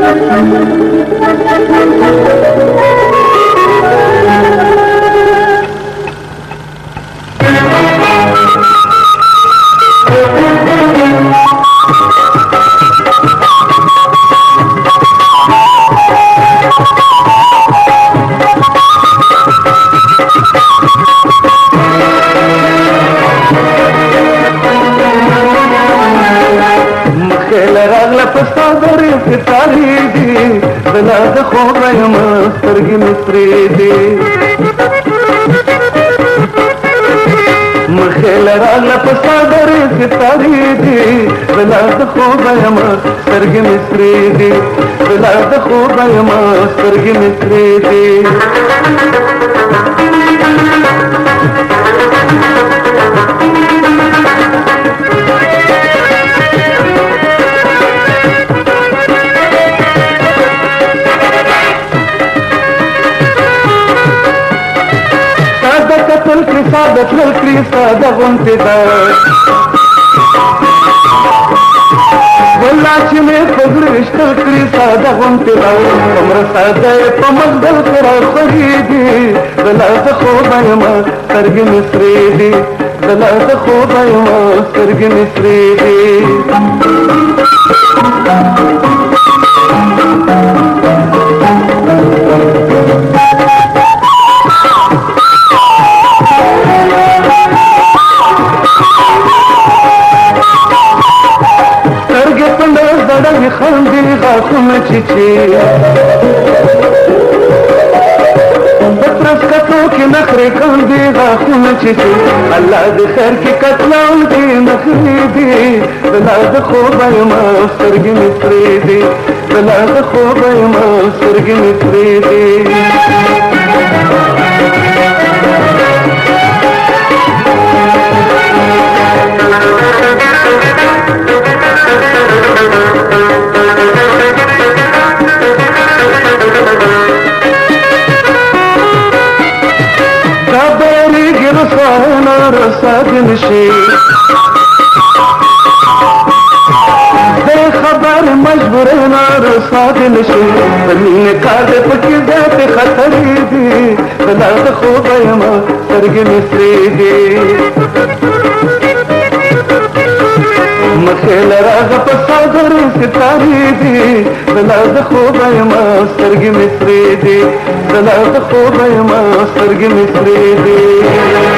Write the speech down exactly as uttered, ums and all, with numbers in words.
تاريدي بلاد خوبا يا مسترقي مصريدي مخيل راغلا بصادري في تاريدي بلاد خوبا يا مسترقي مصريدي بلاد خوبا يا مسترقي مصريدي صادت للكري صادق وانتدار والله شمي فقرش تلكري صادق وانتدار عمر صادق فمقدل قرار خريدي بلا تخوضا يما سرق مصريدي بلا تخوضا يما سرق مصريدي خندي غاخم چيچي بطرس کتو کی نخری خندي غاخم چيچي الله دې خیر کی کتلاون کی نخری دي بلا د خوبه ما سرګي مصري دي بلا د خوبه ما سرګي مصري دي رساد نشي دے خبر مجبورين رساد نشي بنين کار پکی ذات خطری دی بلا خوبه يما سرګ مصري دي مخيل راغ پسادر ستاري دي بلا خوبه يما سرګ مصري دي بلا خوبه يما سرګ مصري دي